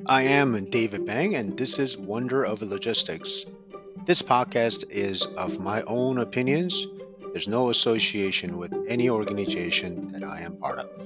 I am David Bang, and this is Wonder of Logistics. This podcast is of my own opinions. There's no association with any organization that I am part of.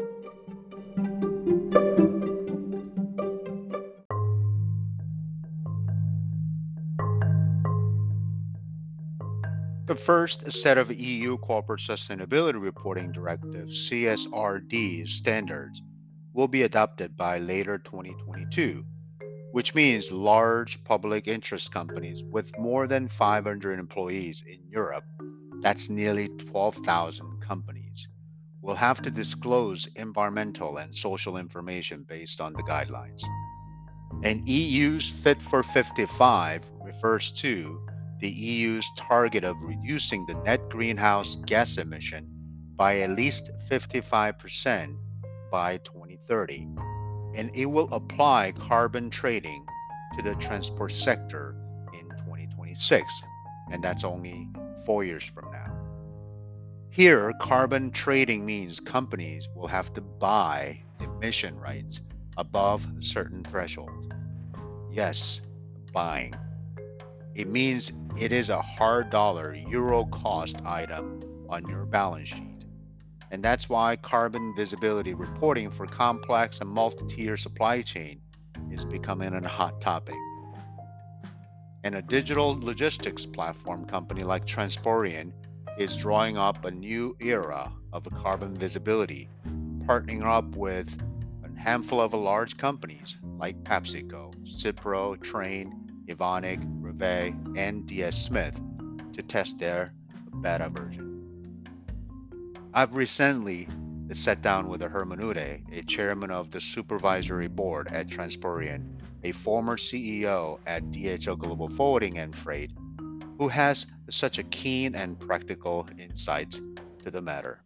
The first set of EU Corporate Sustainability Reporting Directive (CSRD) standards will be adopted by later 2022, which means large public interest companies with more than 500 employees in Europe, that's nearly 12,000 companies, will have to disclose environmental and social information based on the guidelines. And EU's Fit for 55 refers to the EU's target of reducing the net greenhouse gas emission by at least 55% by 2030. And it will apply carbon trading to the transport sector in 2026. And that's only 4 years from now. Here, carbon trading means companies will have to buy emission rights above a certain threshold. Yes, buying. It means it is a hard dollar euro cost item on your balance sheet. And that's why carbon visibility reporting for complex and multi-tier supply chain is becoming a hot topic. And a digital logistics platform company like Transporeon is drawing up a new era of carbon visibility, partnering up with a handful of large companies like PepsiCo, Cipro, Train, Evonik, Reveille, and DS Smith to test their beta version. I've recently sat down with Herman Ude, a chairman of the supervisory board at Transporeon, a former CEO at DHL Global Forwarding and Freight, who has such a keen and practical insight to the matter.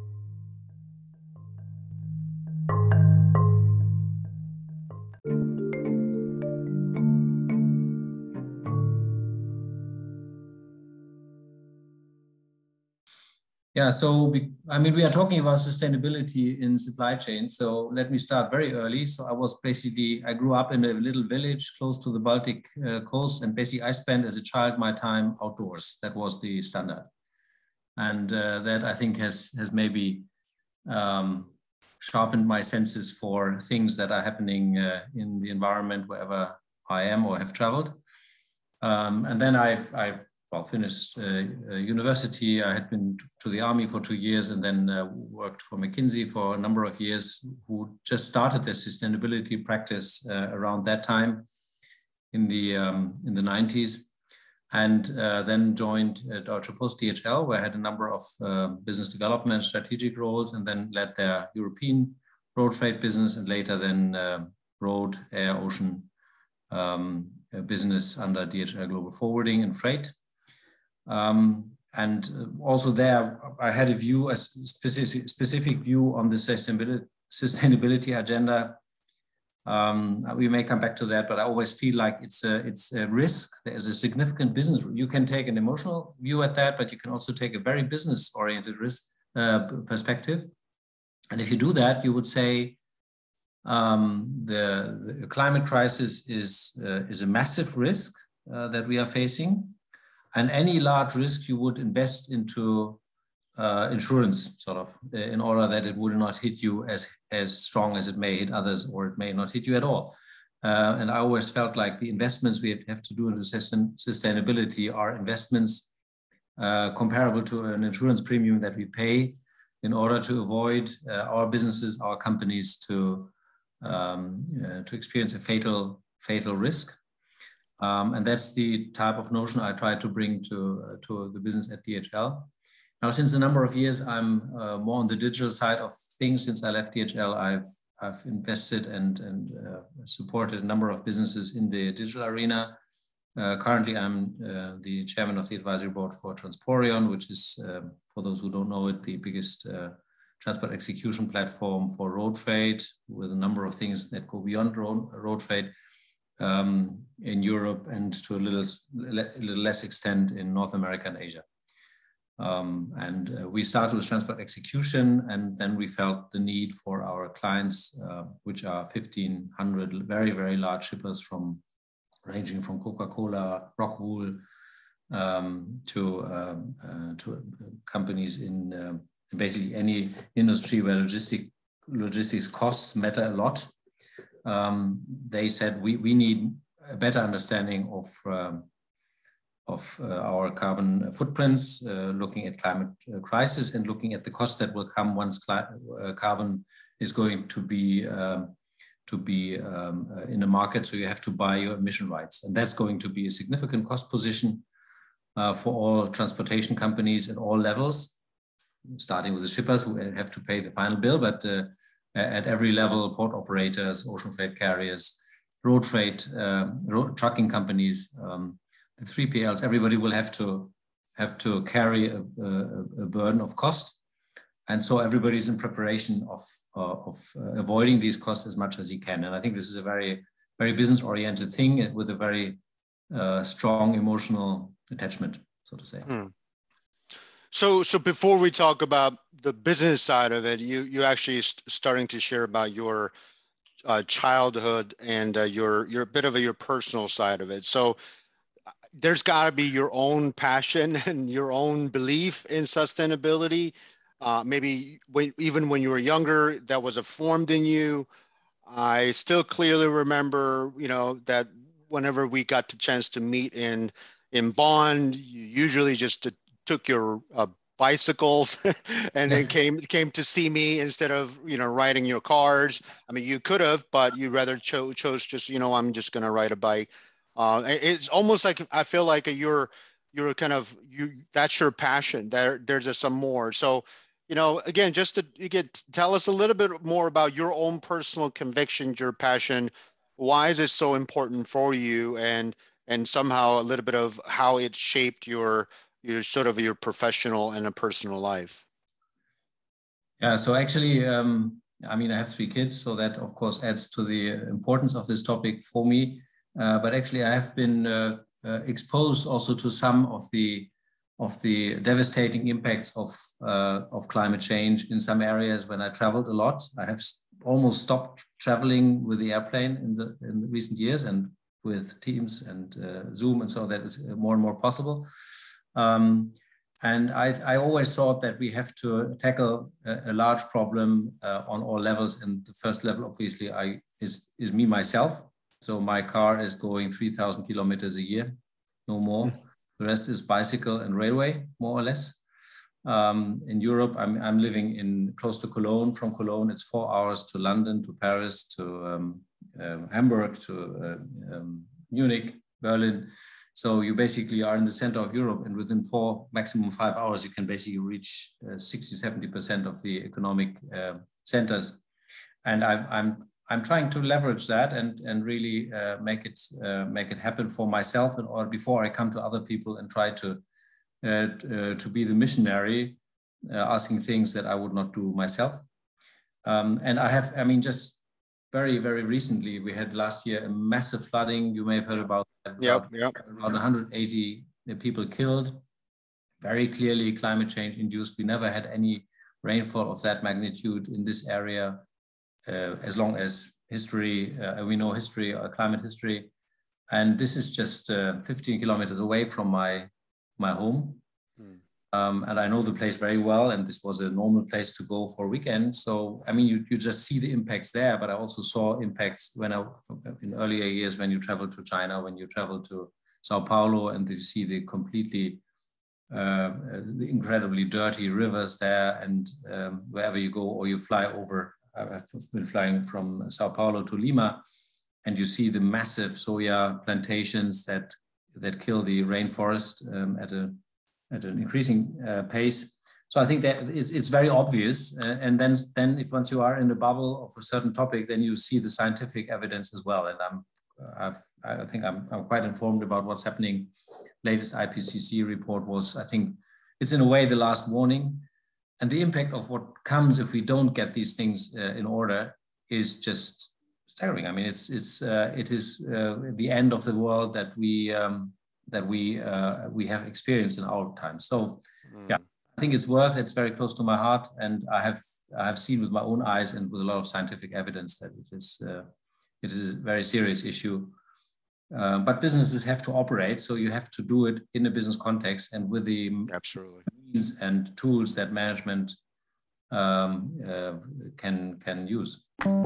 Yeah, so we are talking about sustainability in supply chain. So let me start very early. So I grew up in a little village close to the Baltic coast, and basically I spent as a child my time outdoors. That was the standard, and that I think has maybe sharpened my senses for things that are happening in the environment wherever I am or have traveled. And then I finished university. I had been to the army for 2 years and then worked for McKinsey for a number of years, who just started their sustainability practice around that time in the 90s. And then joined Deutsche Post DHL, where I had a number of business development strategic roles, and then led their European road freight business, and later then road, air, ocean business under DHL Global Forwarding and Freight. And also there, I had a specific view on the sustainability agenda. We may come back to that, but I always feel like it's a risk. There is a significant business. You can take an emotional view at that, but you can also take a very business-oriented risk perspective. And if you do that, you would say the climate crisis is a massive risk that we are facing. And any large risk you would invest into insurance, sort of, in order that it would not hit you as strong as it may hit others, or it may not hit you at all. And I always felt like the investments we have to do into sustainability are investments comparable to an insurance premium that we pay in order to avoid our businesses, our companies to experience a fatal risk. And that's the type of notion I try to bring to the business at DHL. Now, since a number of years, I'm more on the digital side of things. Since I left DHL, I've invested and supported a number of businesses in the digital arena. Currently, I'm the chairman of the advisory board for Transporeon, which is, for those who don't know it, the biggest transport execution platform for road freight, with a number of things that go beyond road freight. In Europe, and to a little less extent in North America and Asia. We started with transport execution, and then we felt the need for our clients, which are 1,500 very, very large shippers ranging from Coca-Cola, Rockwool, to companies in basically any industry where logistics costs matter a lot. They said we need a better understanding of our carbon footprints, looking at climate crisis and looking at the costs that will come once carbon is going to be in the market. So you have to buy your emission rights, and that's going to be a significant cost position for all transportation companies at all levels, starting with the shippers who have to pay the final bill, but at every level, port operators, ocean freight carriers, road freight, trucking companies, the 3PLs, everybody will have to carry a burden of cost. And so everybody's in preparation of avoiding these costs as much as he can. And I think this is a very, very business-oriented thing with a very strong emotional attachment, so to say. Mm. So before we talk about the business side of it, you actually starting to share about your childhood and your bit of your personal side of it. So there's got to be your own passion and your own belief in sustainability. Maybe even when you were younger, that was formed in you. I still clearly remember, that whenever we got the chance to meet in Bonn, you usually just took your bicycles and then came to see me instead of riding your cars. I mean, you could have, but you rather chose just I'm just going to ride a bike. It's almost like I feel like you're kind of that's your passion. There's some more. So again, just to tell us a little bit more about your own personal convictions, your passion. Why is it so important for you, and somehow a little bit of how it shaped your sort of your professional and a personal life? Yeah, so actually, I mean, I have 3 kids, so that of course adds to the importance of this topic for me. But actually, I have been exposed also to some of the devastating impacts of climate change in some areas when I traveled a lot. I have almost stopped traveling with the airplane in the recent years, and with Teams and Zoom, and so that is more and more possible. And I always thought that we have to tackle a large problem on all levels, and the first level, obviously, is me myself. So my car is going 3,000 kilometers a year, no more. The rest is bicycle and railway, more or less. In Europe, I'm living close to Cologne. From Cologne, it's 4 hours to London, to Paris, to Hamburg, to Munich, Berlin. So you basically are in the center of Europe, and within 4, maximum 5 hours, you can basically reach 60-70% of the economic centers. And I'm trying to leverage that and really make it happen for myself, or before I come to other people and try to be the missionary, asking things that I would not do myself. And I mean, just very, very recently, we had last year a massive flooding. You may have heard about that. Yep. Around 180 people killed. Very clearly climate change induced. We never had any rainfall of that magnitude in this area as long as history, we know history, climate history. And this is just 15 kilometers away from my home. And I know the place very well, and this was a normal place to go for a weekend. So, I mean, you just see the impacts there, but I also saw impacts in earlier years when you travel to China, when you travel to Sao Paulo, and you see the completely, the incredibly dirty rivers there, and wherever you go or you fly over. I've been flying from Sao Paulo to Lima, and you see the massive soya plantations that kill the rainforest at an increasing pace. So I think that it's very obvious. And then if once you are in the bubble of a certain topic, then you see the scientific evidence as well. And I think I'm quite informed about what's happening. Latest IPCC report was, I think, it's in a way the last warning. And the impact of what comes if we don't get these things in order is just staggering. I mean, it is the end of the world that we that we have experienced in our time. So yeah, Mm. I think it's very close to my heart, and I have seen with my own eyes and with a lot of scientific evidence that it is a very serious issue. But businesses have to operate, so you have to do it in a business context and with the Absolutely. means and tools that management can use.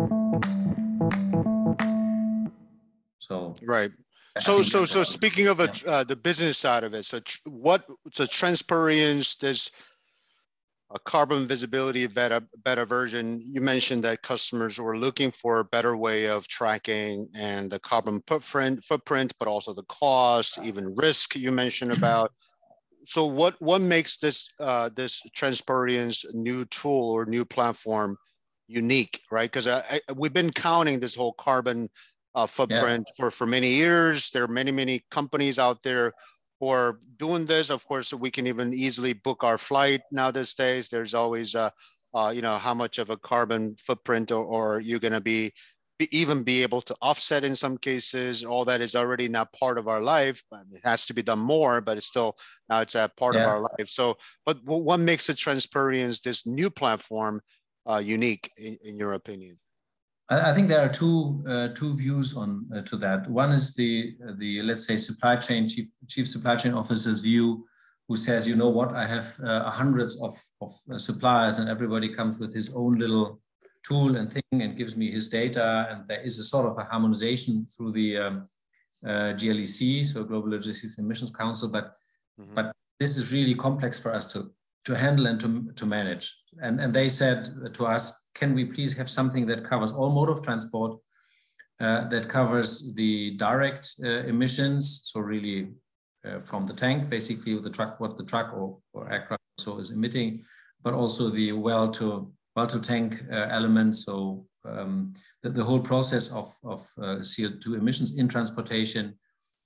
So Right. I So, think so, that's so what speaking of yeah. the business side of it, so transparency, there's a carbon visibility beta version. You mentioned that customers were looking for a better way of tracking and the carbon footprint, but also the cost, even risk you mentioned about. So what makes this this transparency new tool or new platform unique, right? Because we've been counting this whole carbon footprint for many years. There are many companies out there who are doing this. Of course, we can even easily book our flight now these days. There's always you know, how much of a carbon footprint or you're going to even be able to offset in some cases. All that is already not part of our life, but it has to be done more, but it's still, now it's a part of our life. So, but what makes the transparency, this new platform, unique in your opinion? I think there are two views on to that. One is the let's say supply chain chief supply chain officer's view, who says, you know what, I have hundreds of suppliers, and everybody comes with his own little tool and thing and gives me his data, and there is a sort of a harmonization through the GLEC, so Global Logistics Emissions Council, but this is really complex for us to handle and to manage. And they said to us, can we please have something that covers all mode of transport, that covers the direct emissions, so really from the tank, basically with the truck, what the truck or aircraft so is emitting, but also the well to tank element, so the whole process of CO2 emissions in transportation.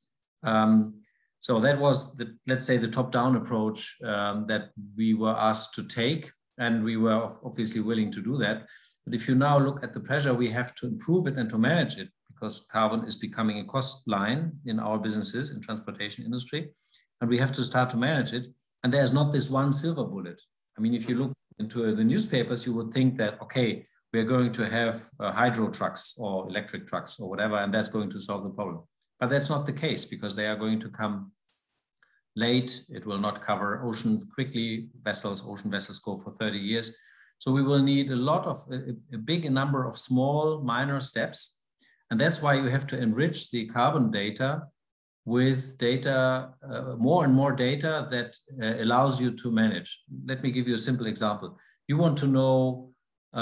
So that was let's say the top-down approach that we were asked to take, and we were obviously willing to do that. But if you now look at the pressure, we have to improve it and to manage it, because carbon is becoming a cost line in our businesses in transportation industry, and we have to start to manage it. And there's not this one silver bullet. I mean, if you look into the newspapers, you would think that, okay, we're going to have hydro trucks or electric trucks or whatever, and that's going to solve the problem. But that's not the case, because they are going to come late. It will not cover ocean vessels go for 30 years. So we will need a big number of small, minor steps. And that's why you have to enrich the carbon data with data, more and more data that allows you to manage. Let me give you a simple example. You want to know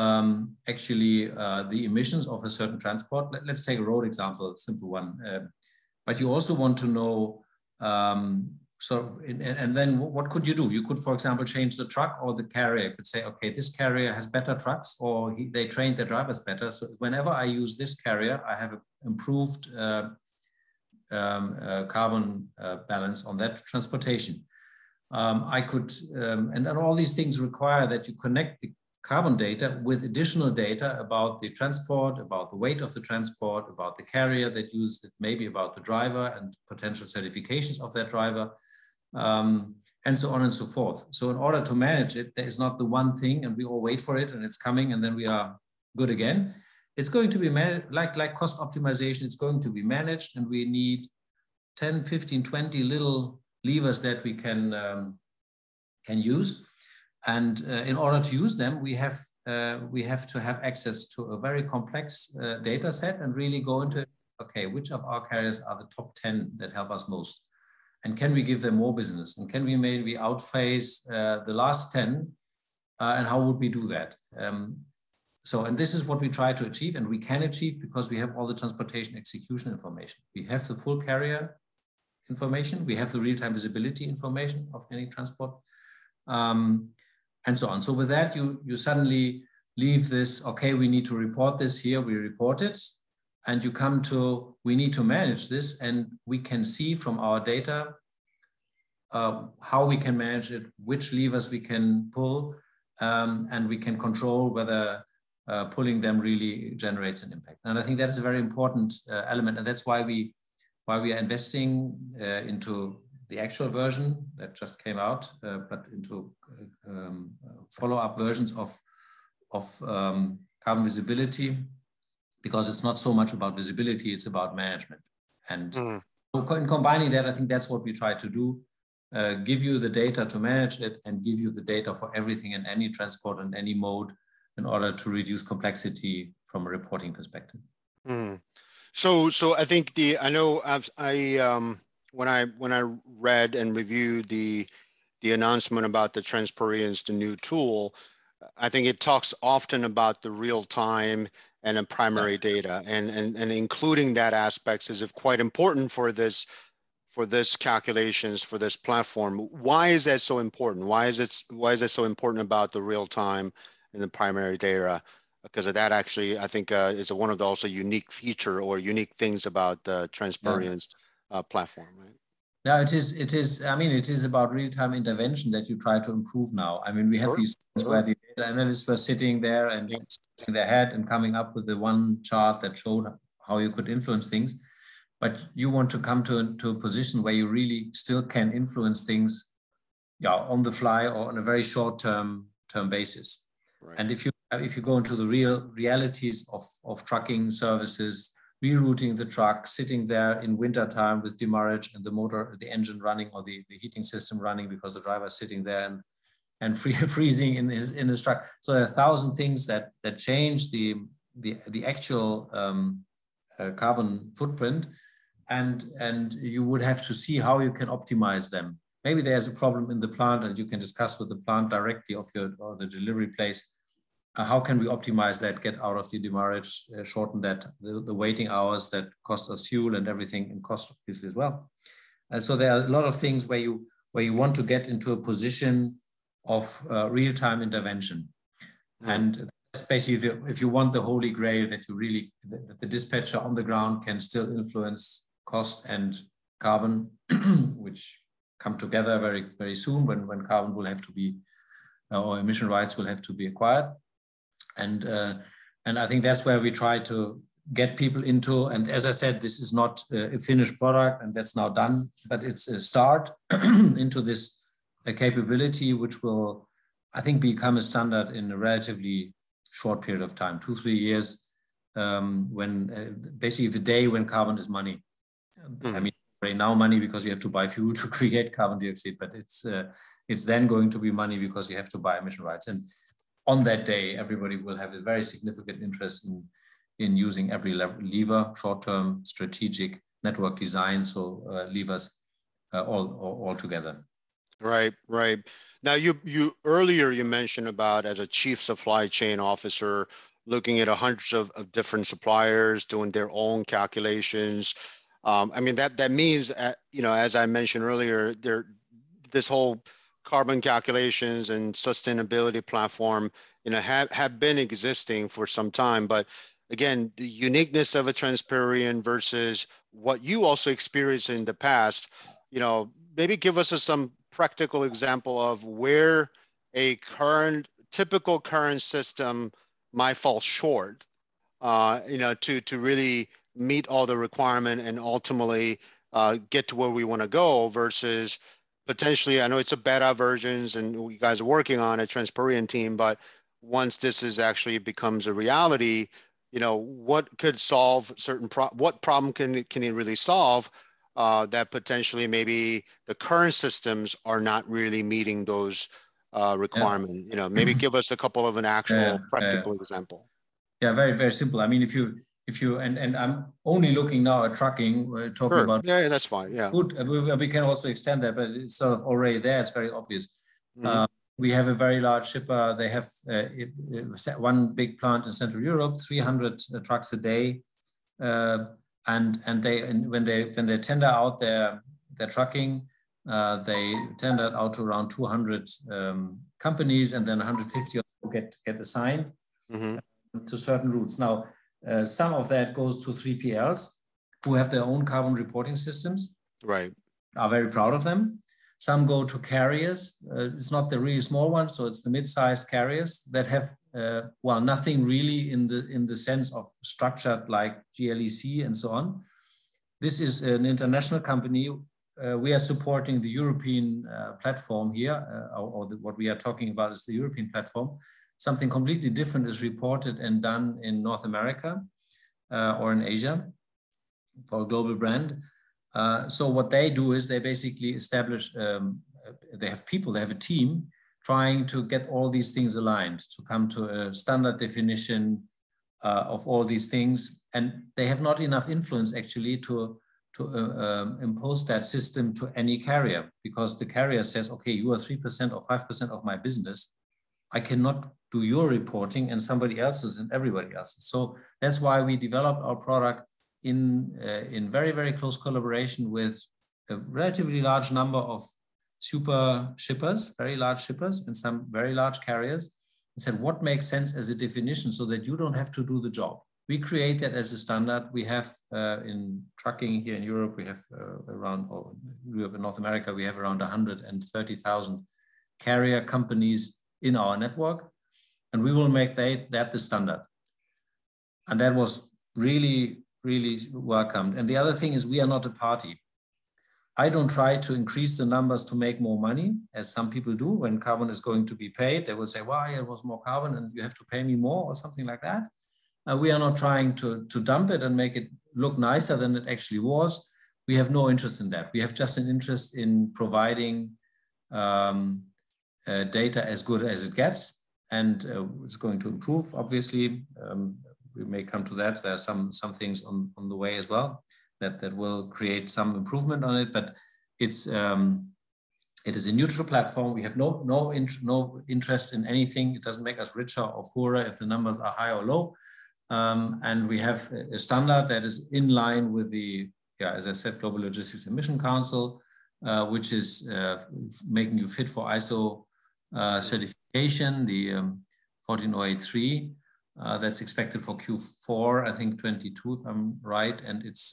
the emissions of a certain transport. Let's take a road example, a simple one. But you also want to know, and then what could you do? You could, for example, change the truck or the carrier. You could say, okay, this carrier has better trucks, or they trained their drivers better. So whenever I use this carrier, I have improved carbon balance on that transportation. I could, and all these things require that you connect the carbon data with additional data about the transport, about the weight of the transport, about the carrier that used it, maybe about the driver and potential certifications of that driver, and so on and so forth. So in order to manage it, there is not the one thing and we all wait for it and it's coming and then we are good again. It's going to be managed like cost optimization. It's going to be managed, and we need 10, 15, 20 little levers that we can use. And in order to use them, we have to have access to a very complex data set and really go into, okay, which of our carriers are the top 10 that help us most? And can we give them more business? And can we maybe outphase the last 10? And how would we do that? And this is what we try to achieve, and we can achieve because we have all the transportation execution information. We have the full carrier information. We have the real-time visibility information of any transport. And so on. So with that, you suddenly leave this, okay, we need to report this here, we report it, and you come to, we need to manage this, and we can see from our data how we can manage it, which levers we can pull, and we can control whether pulling them really generates an impact. And I think that is a very important element, and that's why we why we are investing into the actual version that just came out, but into follow-up versions of carbon visibility, because it's not so much about visibility, it's about management. And in combining that, I think that's what we try to do. Give you the data to manage it and give you the data for everything in any transport and any mode in order to reduce complexity from a reporting perspective. So I think when I read and reviewed the announcement about the Transperience, the new tool, I think it talks often about the real time and the primary data, and including that aspects is quite important for this calculations for this platform. Why is that so important? Why is it so important about the real time and the primary data? Because of that, actually, I think is one of the also unique feature or unique things about the Transperience platform, right? Yeah, it is. I mean, it is about real-time intervention that you try to improve now. I mean, we had these things where the data analysts were sitting there and scratching their head and coming up with the one chart that showed how you could influence things. But you want to come to a position where you really still can influence things, on the fly or on a very short-term basis. Right. And if you go into the realities of trucking services, rerouting the truck, sitting there in wintertime with demurrage and the engine running or the heating system running because the driver is sitting there and freezing in his truck. So there are 1,000 things that change the actual carbon footprint, and you would have to see how you can optimize them. Maybe there's a problem in the plant and you can discuss with the plant directly or the delivery place. How can we optimize that, get out of the demurrage, shorten that, the waiting hours that cost us fuel and everything, and cost obviously as well. And so there are a lot of things where you want to get into a position of real-time intervention. And especially if you want the holy grail that that the dispatcher on the ground can still influence cost and carbon, which come together very, very soon when carbon will have to be, or emission rights will have to be acquired. And I think that's where we try to get people into. And as I said, this is not a finished product and that's now done, but it's a start into this capability, which will, I think, become a standard in a relatively short period of time, 2-3 years, when basically the day when carbon is money. I mean, right now money because you have to buy fuel to create carbon dioxide, but it's then going to be money because you have to buy emission rights. And on that day, everybody will have a very significant interest in using every lever, short-term, strategic, network design, so levers all together. Right. Now, you earlier you mentioned about, as a chief supply chain officer, looking at hundreds of different suppliers doing their own calculations. I mean, that means, as I mentioned earlier, this whole carbon calculations and sustainability platform, have been existing for some time. But again, the uniqueness of a Transperience versus what you also experienced in the past, maybe give us some practical example of where a typical current system might fall short, to really meet all the requirement and ultimately get to where we want to go, versus potentially, I know it's a beta versions and you guys are working on a Transperience team, but once this is actually becomes a reality, what could solve what problem can it really solve that potentially maybe the current systems are not really meeting those requirements? Maybe give us a couple of an actual practical example. Yeah, very, very simple. I mean, if you and I'm only looking now at trucking, we're talking about. Yeah, that's fine. Yeah. Good. We can also extend that, but it's sort of already there. It's very obvious. We have a very large shipper. They have one big plant in Central Europe, 300 trucks a day, and when they tender out their trucking, they tender out to around 200 companies, and then 150 get assigned to certain routes. Now, some of that goes to 3PLs who have their own carbon reporting systems. Right. Are very proud of them. Some go to carriers. It's not the really small ones, so it's the mid-sized carriers that have nothing really in the sense of structured like GLEC and so on. This is an international company. We are supporting the European platform here, what we are talking about is the European platform. Something completely different is reported and done in North America or in Asia for a global brand. So what they do is they basically establish, they have people, they have a team trying to get all these things aligned, to come to a standard definition of all these things. And they have not enough influence actually to impose that system to any carrier, because the carrier says, okay, you are 3% or 5% of my business. I cannot do your reporting and somebody else's and everybody else's. So that's why we developed our product in very, very close collaboration with a relatively large number of super shippers, very large shippers, and some very large carriers, and said, what makes sense as a definition so that you don't have to do the job? We create that as a standard. We have in trucking here in Europe, we have Europe and North America, we have around 130,000 carrier companies in our network, and we will make that the standard. And that was really, really welcomed. And the other thing is we are not a party. I don't try to increase the numbers to make more money, as some people do. When carbon is going to be paid, they will say, well, it was more carbon and you have to pay me more or something like that. We are not trying to dump it and make it look nicer than it actually was. We have no interest in that. We have just an interest in providing data as good as it gets, and it's going to improve, obviously. We may come to that. There are some things on the way as well that will create some improvement on it, but it is a neutral platform. We have no interest in anything. It doesn't make us richer or poorer if the numbers are high or low. And we have a standard that is in line with the, as I said, Global Logistics Emission Council, which is making you fit for ISO certification, the 14083. That's expected for Q4, I think 22, if I'm right, and it's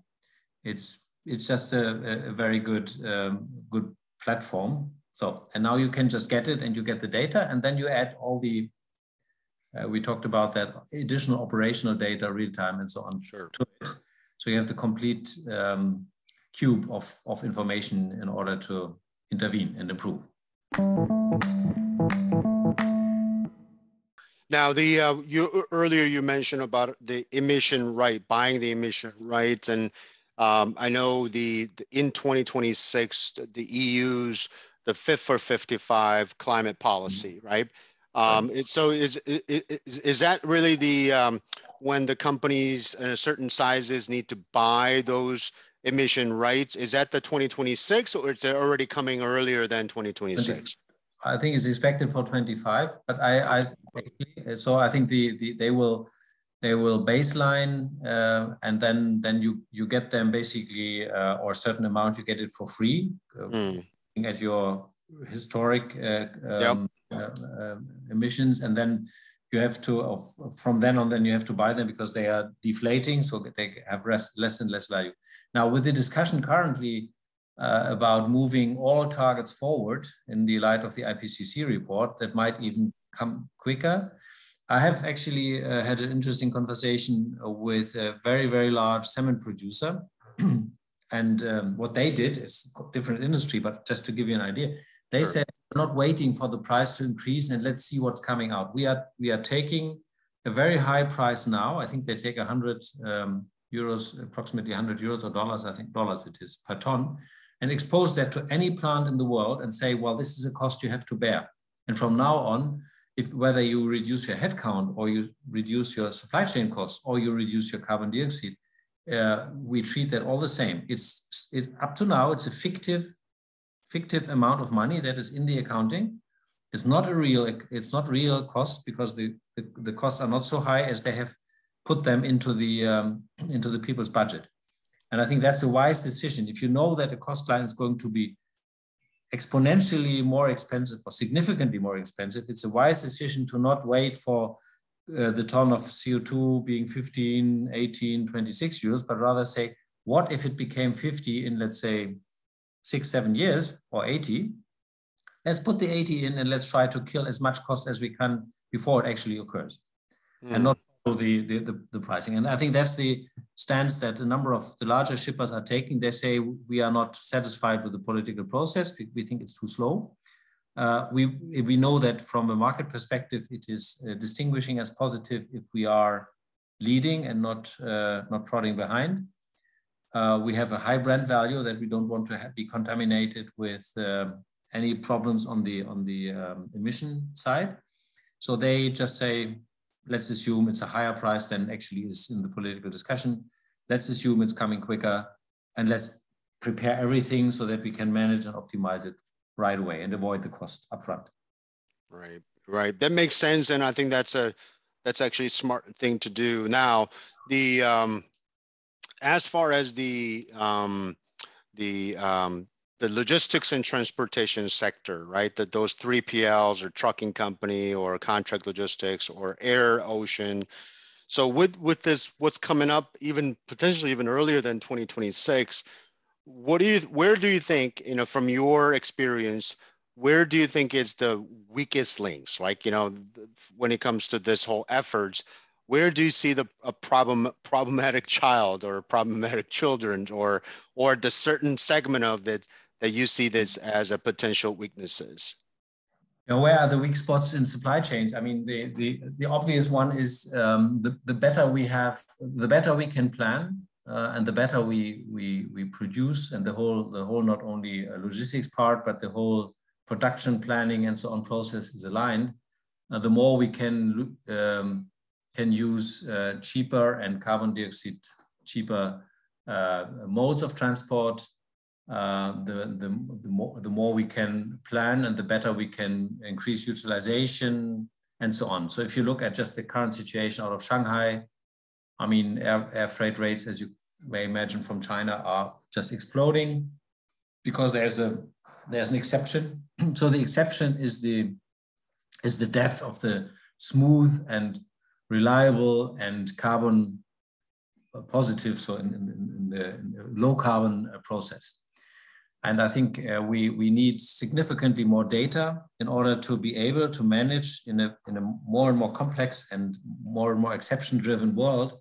just a very good platform. So, and now you can just get it, and you get the data, and then you add all the we talked about that additional operational data, real time, and so on. Sure. To it. So you have the complete cube of information in order to intervene and improve. Now, earlier you mentioned about the emission right, buying the emission rights, and I know in 2026 the EU's the Fit for 55 climate policy, right? So is that really the when the companies certain sizes need to buy those emission rights? Is that the 2026, or is it already coming earlier than 2026? I think it's expected for 25, but I think they will baseline and then you get them basically or a certain amount you get it for free at your historic emissions, and then you have to from then on you have to buy them because they are deflating, so that they have less and less value. Now, with the discussion currently about moving all targets forward in the light of the IPCC report, that might even come quicker. I have actually had an interesting conversation with a very, very large cement producer. And what they did, is a different industry, but just to give you an idea, they said, we're not waiting for the price to increase and let's see what's coming out. We are taking a very high price now. I think they take 100 euros, approximately 100 euros or dollars, I think dollars it is, per ton, and expose that to any plant in the world and say, well, this is a cost you have to bear. And from now on, whether you reduce your headcount or you reduce your supply chain costs or you reduce your carbon dioxide, we treat that all the same. It's up to now, it's a fictive amount of money that is in the accounting. It's not real cost, because the costs are not so high as they have put them into the people's budget. And I think that's a wise decision. If you know that a cost line is going to be exponentially more expensive or significantly more expensive, it's a wise decision to not wait for the ton of CO2 being 15, 18, 26 euros, but rather say, what if it became 50 in, let's say, 6-7 years, or 80? Let's put the 80 in and let's try to kill as much cost as we can before it actually occurs. And not the pricing. And I think that's the stance that a number of the larger shippers are taking. They say we are not satisfied with the political process. We think it's too slow. We know that from a market perspective, it is distinguishing as positive if we are leading and not trotting behind. We have a high brand value that we don't want to be contaminated with any problems on the emission side. So they just say, let's assume it's a higher price than actually is in the political discussion. Let's assume it's coming quicker, and let's prepare everything so that we can manage and optimize it right away and avoid the cost upfront. Right, right. That makes sense, and I think that's actually a smart thing to do. Now, as far as the logistics and transportation sector, right? That those 3PLs or trucking company or contract logistics or air, ocean. So with this, what's coming up, even potentially even earlier than 2026, where do you think, from your experience, where do you think is the weakest links? Like, when it comes to this whole efforts, where do you see a problematic child or problematic children or the certain segment of it that you see this as a potential weaknesses? Where are the weak spots in supply chains? I mean, the obvious one is the better we have, the better we can plan, and the better we produce, and the whole not only logistics part, but the whole production planning and so on process is aligned. The more we can use cheaper and carbon dioxide cheaper modes of transport, the more we can plan and the better we can increase utilization and so on. So if you look at just the current situation out of Shanghai, I mean, air freight rates, as you may imagine, from China are just exploding because there's an exception. So the exception is the death of the smooth and reliable and carbon positive, so in the low carbon process. And I think we need significantly more data in order to be able to manage in a more and more complex and more exception-driven world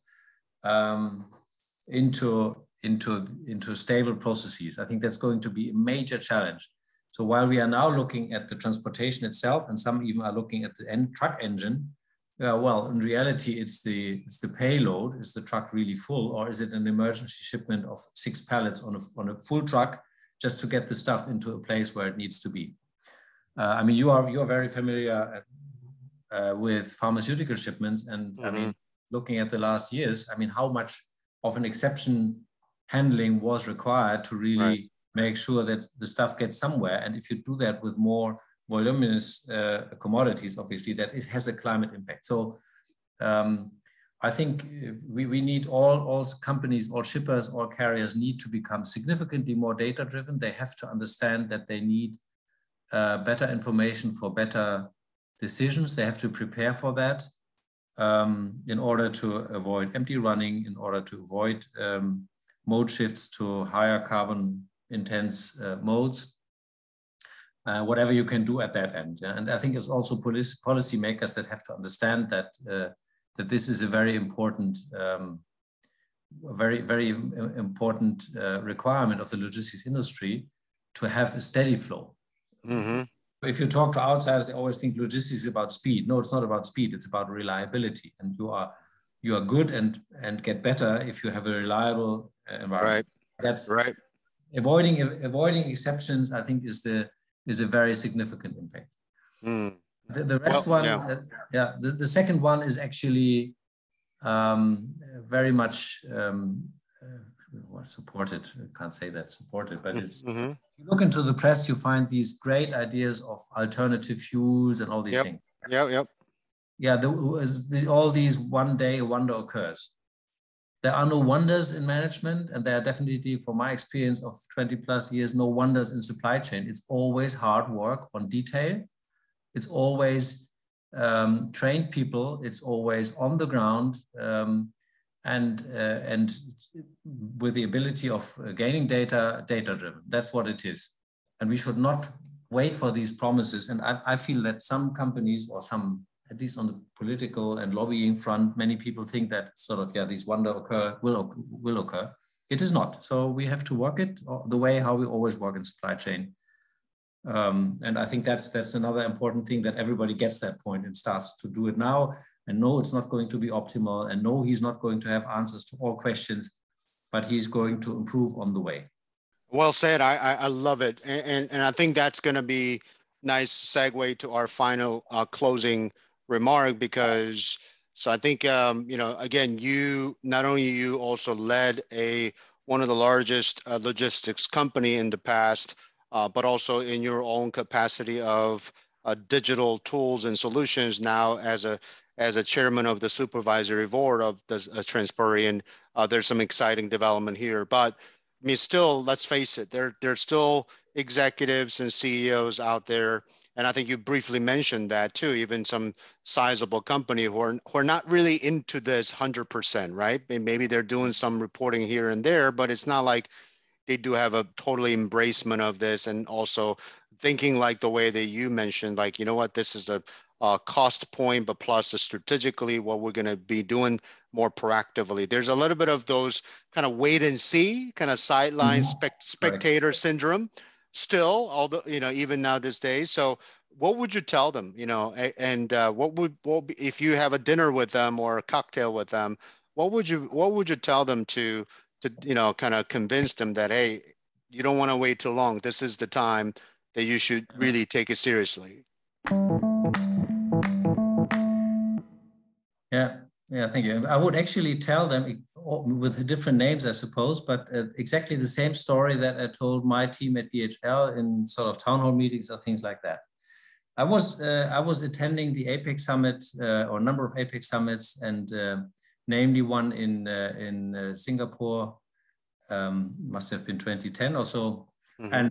into stable processes. I think that's going to be a major challenge. So while we are now looking at the transportation itself, and some even are looking at the truck engine, well, in reality, it's the payload. Is the truck really full, or is it an emergency shipment of 6 pallets on a full truck just to get the stuff into a place where it needs to be? I mean, you are very familiar with pharmaceutical shipments, and I mean, looking at the last years, I mean, how much of an exception handling was required to really make sure that the stuff gets somewhere. And if you do that with more voluminous commodities, obviously that has a climate impact. So I think we need all companies, all shippers, all carriers need to become significantly more data driven. They have to understand that they need better information for better decisions. They have to prepare for that in order to avoid empty running, in order to avoid mode shifts to higher carbon intense modes. Whatever you can do at that end. Yeah? And I think it's also policy makers that have to understand that that this is a very important, very important requirement of the logistics industry to have a steady flow. Mm-hmm. If you talk to outsiders, they always think logistics is about speed. No, it's not about speed. It's about reliability. And you are good and get better if you have a reliable environment. Right. That's right. Avoiding exceptions, I think, is a very significant impact. Mm. The rest the second one is actually very much supported. I can't say that's supported, but it's. Mm-hmm. If you look into the press, you find these great ideas of alternative fuels and all these things. Yeah, all these one day a wonder occurs. There are no wonders in management, and there are definitely, from my experience of 20 plus years, no wonders in supply chain. It's always hard work on detail. It's always trained people. It's always on the ground, and with the ability of gaining data driven. That's what it is. And we should not wait for these promises. And I feel that some companies or some at least on the political and lobbying front, many people think that sort of, yeah, these wonder will occur. It is not. So we have to work it the way how we always work in supply chain. And I think that's another important thing, that everybody gets that point and starts to do it now. And no, it's not going to be optimal. And no, he's not going to have answers to all questions, but he's going to improve on the way. Well said. I love it. And I think that's going to be nice segue to our final closing remark, because so I think, again, you also led one of the largest logistics company in the past, but also in your own capacity of digital tools and solutions now as a chairman of the supervisory board of the Transperian. There's some exciting development here, but I mean, still, let's face it, there's still executives and CEOs out there. And I think you briefly mentioned that too, even some sizable company who are not really into this 100%, right? Maybe they're doing some reporting here and there, but it's not like they do have a totally embracement of this, and also thinking like the way that you mentioned, like, you know what, this is a cost point, but plus strategically what we're going to be doing more proactively. There's a little bit of those kind of wait and see, kind of sideline spectator syndrome still, although, even now this day. So what would you tell them, and what would if you have a dinner with them or a cocktail with them, what would you tell them to kind of convince them that, hey, you don't want to wait too long. This is the time that you should really take it seriously. Yeah, thank you. I would actually tell them with different names, I suppose, but exactly the same story that I told my team at DHL in sort of town hall meetings or things like that. I was attending the APEC summit or a number of APEC summits, and namely one in Singapore, must have been 2010 or so, and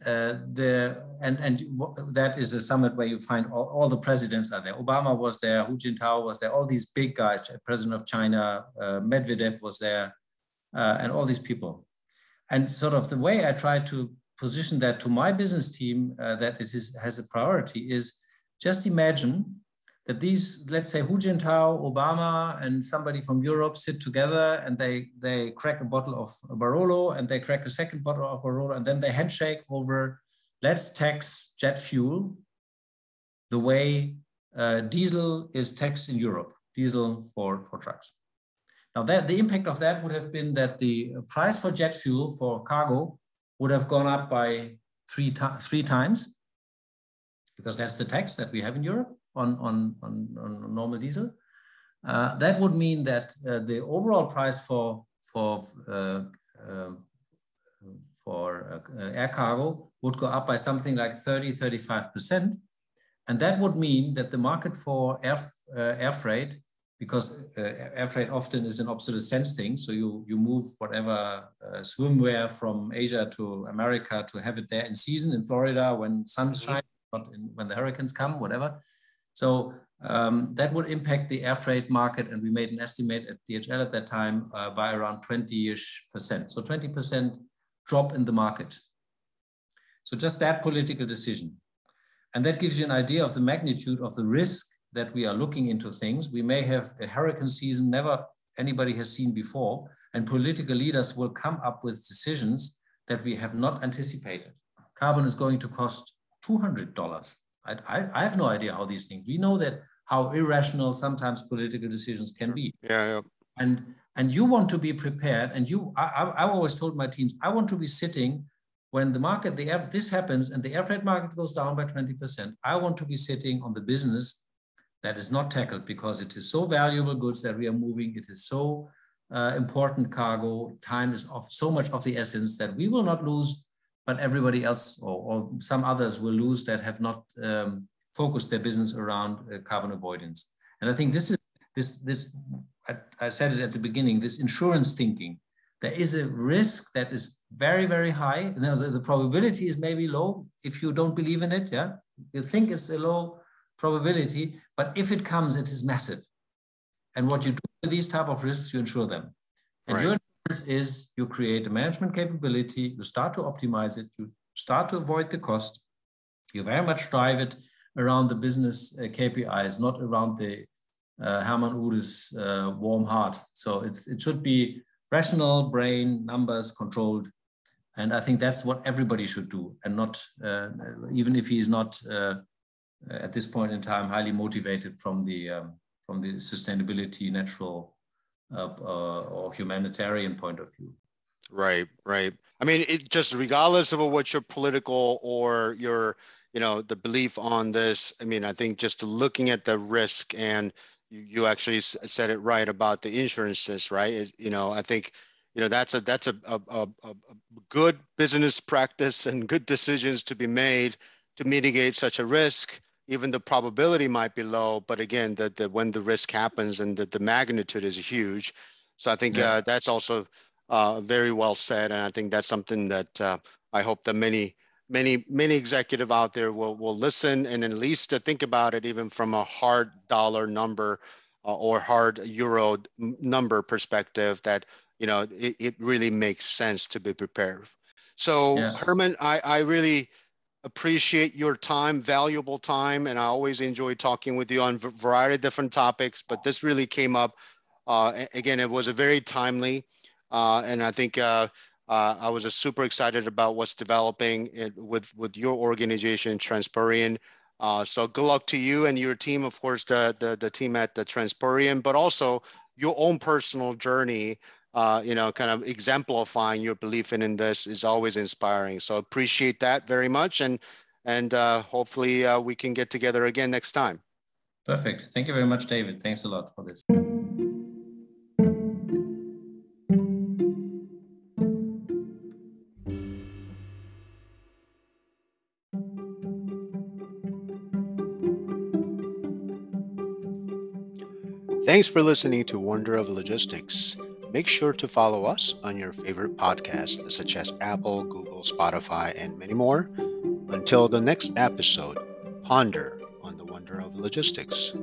that is a summit where you find all the presidents are there. Obama was there, Hu Jintao was there, all these big guys, President of China, Medvedev was there, and all these people. And sort of the way I try to position that to my business team, that it has a priority, is just imagine that these, let's say, Hu Jintao, Obama, and somebody from Europe sit together and they crack a bottle of Barolo, and they crack a second bottle of Barolo, and then they handshake over, let's tax jet fuel the way diesel is taxed in Europe, diesel for trucks. Now, the impact of that would have been that the price for jet fuel for cargo would have gone up by three times, because that's the tax that we have in Europe on normal diesel. That would mean that the overall price for air cargo would go up by something like 30–35%, and that would mean that the market for air freight, because air freight often is an obsolescence thing, so you move whatever swimwear from Asia to America to have it there in season in Florida when sun shines, not when the hurricanes come, whatever. So that would impact the air freight market, and we made an estimate at DHL at that time by around 20-ish%. So 20% drop in the market. So just that political decision. And that gives you an idea of the magnitude of the risk that we are looking into things. We may have a hurricane season never anybody has seen before, and political leaders will come up with decisions that we have not anticipated. Carbon is going to cost $200. I have no idea how these things, we know that how irrational sometimes political decisions can be. Yeah. And you want to be prepared, and I've always told my teams, I want to be sitting when the market, this happens and the air freight market goes down by 20%, I want to be sitting on the business that is not tackled, because it is so valuable goods that we are moving. It is so important cargo. Time is of so much of the essence that we will not lose, but everybody else or some others will lose that have not focused their business around carbon avoidance. And I think this is I said it at the beginning, this insurance thinking. There is a risk that is very, very high. Now, the probability is maybe low if you don't believe in it. Yeah, you think it's a low probability, but if it comes, it is massive. And what you do with these type of risks, you insure them. And your insurance is you create a management capability, you start to optimize it, you start to avoid the cost, you very much drive it around the business KPIs, not around the Hermann Uhde's warm heart. So it should be rational, brain, numbers, controlled. And I think that's what everybody should do, and not, even if he's not at this point in time highly motivated from the sustainability, natural or humanitarian point of view. Right, right. I mean, it just regardless of what your political or your, the belief on this. I mean, I think just looking at the risk, and you actually said it right about the insurances, right? I think, that's a good business practice and good decisions to be made to mitigate such a risk. Even the probability might be low, but again, when the risk happens and the magnitude is huge. So I think that's also very well said, and I think that's something that I hope that many executive out there will listen and at least to think about it, even from a hard dollar number or hard euro number perspective. That it really makes sense to be prepared. So Herman, I really appreciate your time, valuable time, and I always enjoy talking with you on a variety of different topics. But this really came up. Again, it was a very timely. And I think I was super excited about what's developing with your organization, Transperian. So good luck to you and your team, of course, the team at the Transperian, but also your own personal journey. Kind of exemplifying your belief in this is always inspiring. So appreciate that very much, and hopefully we can get together again next time. Perfect. Thank you very much, David. Thanks a lot for this. Thanks for listening to Wonder of Logistics. Make sure to follow us on your favorite podcasts, such as Apple, Google, Spotify, and many more. Until the next episode, ponder on the wonder of logistics.